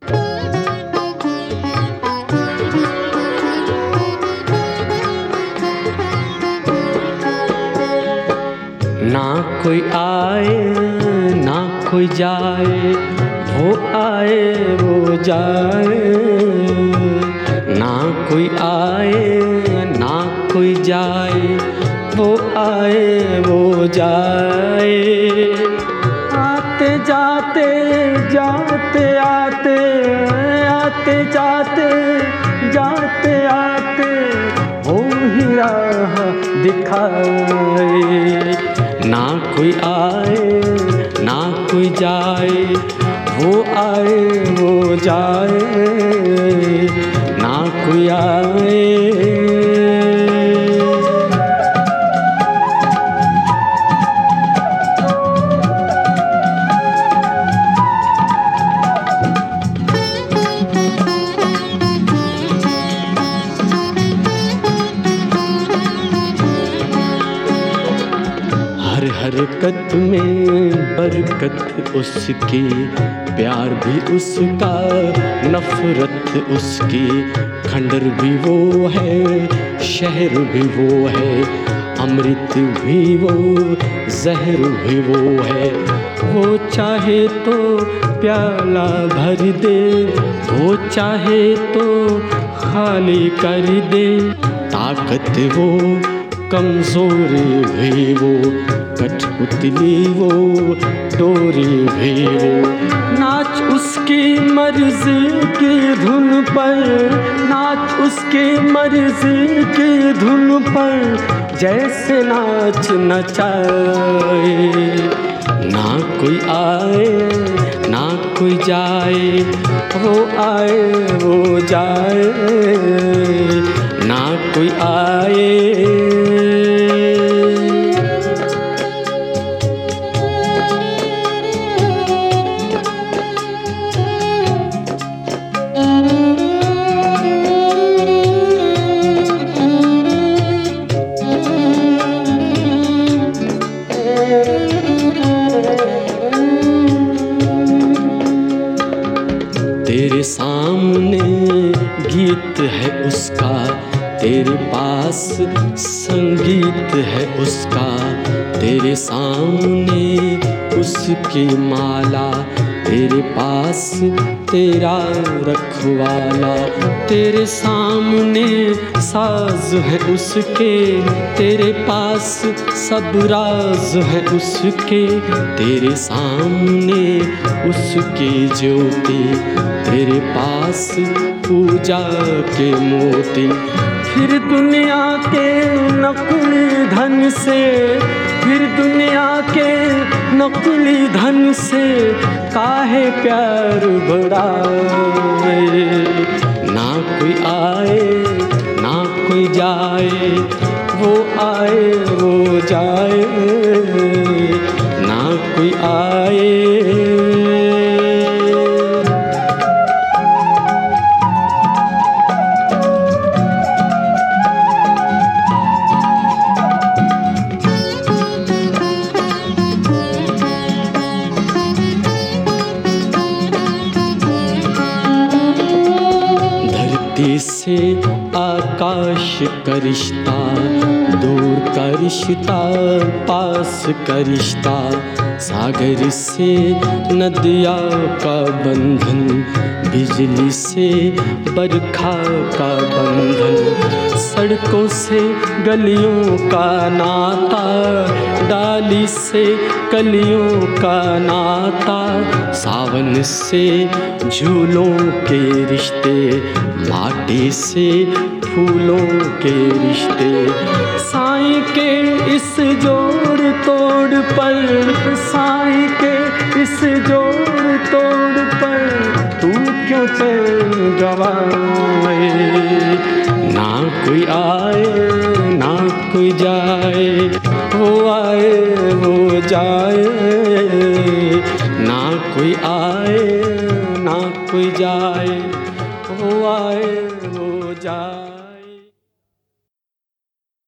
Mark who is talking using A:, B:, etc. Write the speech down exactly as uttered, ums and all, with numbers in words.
A: ना कोई आए ना कोई जाए, वो आए वो जाए। ना कोई आए ना कोई जाए, वो आए वो जाए। आते जाते जाते आते, आते जाते जाते आते, वो ही राह दिखाए। ना कोई आए ना कोई जाए, वो आए वो जाए। ना कोई आए। हर हरकत में बरकत उसकी, प्यार भी उसका नफरत उसकी। खंडर भी वो है शहर भी वो है, अमृत भी वो जहर भी वो है। वो चाहे तो प्याला भर दे, वो चाहे तो खाली कर दे। ताकत वो कमजोरी भी वो, कठपुतली वो डोरी भी वो। नाच उसकी मर्जी की धुन पर, नाच उसकी मर्जी की धुन पर, जैसे नाच नचाए। ना कोई आए ना कोई जाए, वो आए वो जाए। ना कोई आए। तेरे सामने गीत है उसका, तेरे पास संगीत है उसका। तेरे सामने उसकी माला, तेरे पास तेरा रखवाला। तेरे सामने साज है उसके, तेरे पास सब राज है उसके। तेरे सामने उसकी ज्योति, तेरे पास पूजा के मोती। फिर दुनिया के नकली धन से, फिर दुनिया के नकली धन से, काहे प्यार बढ़ाए। ना कोई आए ना कोई जाए, वो आए वो जाए। ना कोई आए। से आकाश का रिश्ता, दूर का रिश्ता पास का रिश्ता। सागर से नदिया का बंधन, बिजली से बरखा का बंधन। सड़कों से गलियों का नाता, डाली से कलियों का नाता। सावन से झूलों के रिश्ते, माटी से फूलों के रिश्ते। साईं के इस जोड़ तोड़ पर, साईं के इस जोड़ तोड़ पर, तू क्यों चैन गवाए। ना कोई आए ना कोई जाए, वो आए वो जाए। ना कोई आए ना कोई जाए।